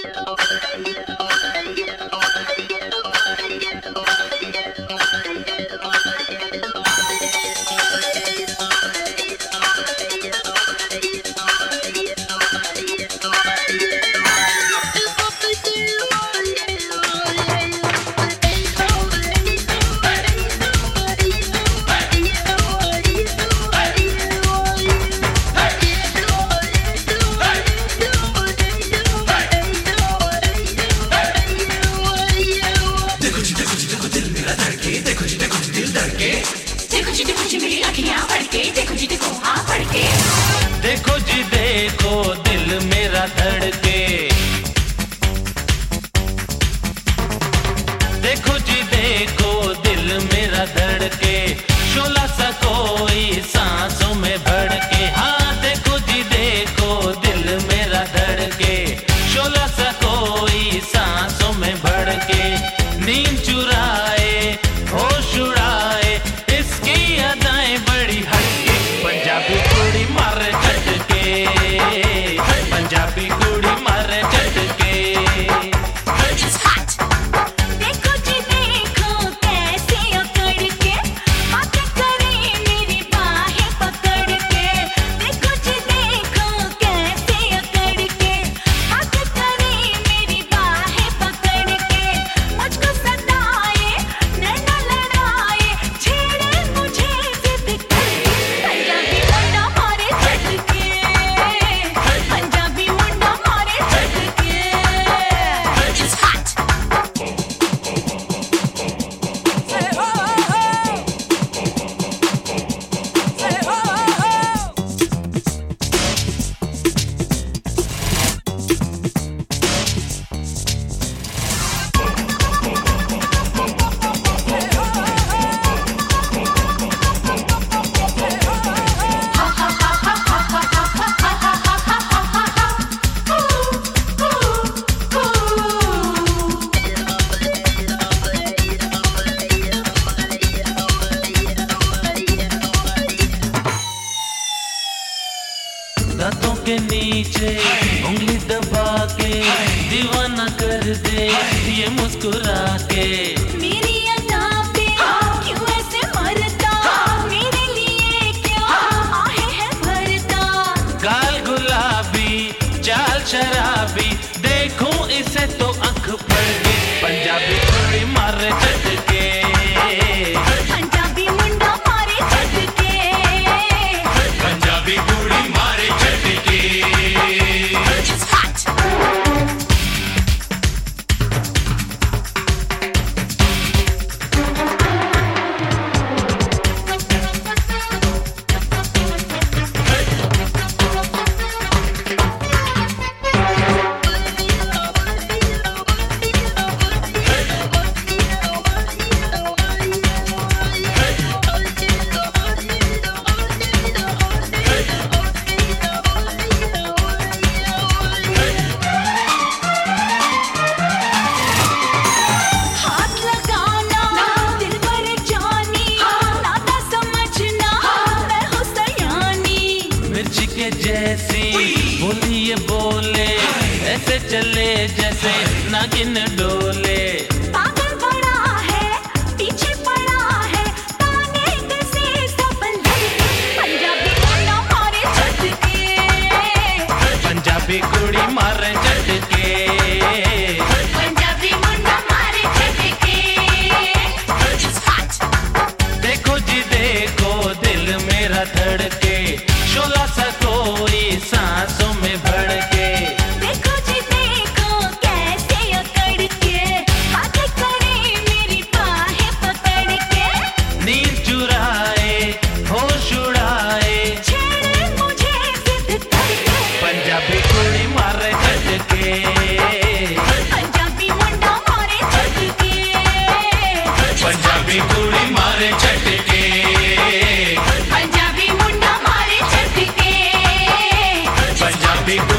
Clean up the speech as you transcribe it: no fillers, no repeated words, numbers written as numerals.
देखो जी देखो दिल मेरा धड़के, देखो जी देखो दिल मेरा धड़के, शोला सा कोई सांसों में भड़के। हाँ देखो जी देखो दिल मेरा धड़के, शोला सा कोई सांसों में भड़के। नींद चुराए होश उड़ाए इसकी अदाएं बड़ी हटके, पंजाबी कुड़ी मारे झटके, पंजाबी कुड़ी मारे झटके। देखो जी देखो कैसे अकड़ के बातें करे मेरी बाहें पकड़ के। देखो जी देखो कैसे अकड़ के बातें करे मेरी बाहें पकड़ के। मुझको सताए नैना लड़ाए छेड़े मुझे जिद करके, पंजाबी मुंडा मारे झटके, पंजाबी मुंडा मारे झटके। दांतों के नीचे उंगली दबा के दीवाना कर दे ये मुस्कुरा के। मेरी अदा पे क्यों ऐसे मरता, मेरे लिए क्या आहें है भरता। गाल गुलाबी चाल शराबी देखूं इसे तो आंख पड़ गई, पंजाबी कुड़ी मारे झटके, पंजाबी मुंडा मारे झटके, पंजाबी कुड़ी मारे झटके। हाथ लगाना दिल पर जानी, नाता समझना मैं हूँ सयानी। मिर्ची के जैसी बोली ये बोले, ऐसे चले जैसे नागिन डोले। पागल बड़ा है पीछे पड़ा है ताने कैसे सबले, पंजाबी मुंडा मारे झटके, पंजाबी कुड़ी मारे झटके, पंजाबी मुंडा मारे झटके। देखो जी देखो दिल मेरा धड़के, शोला सा कोई सांसों में भड़के। देखो जी देखो कैसे अकड़ के बातें करे मेरी बाहें पकड़ के। नींद चुराए होश उड़ाए छेड़े मुझे जिद करके, पंजाबी कुड़ी मारे झटके, पंजाबी मुंडा मारे झटके, पंजाबी कुड़ी मारे झटके, पंजाबी मुंडा मारे झटके। पंजाबी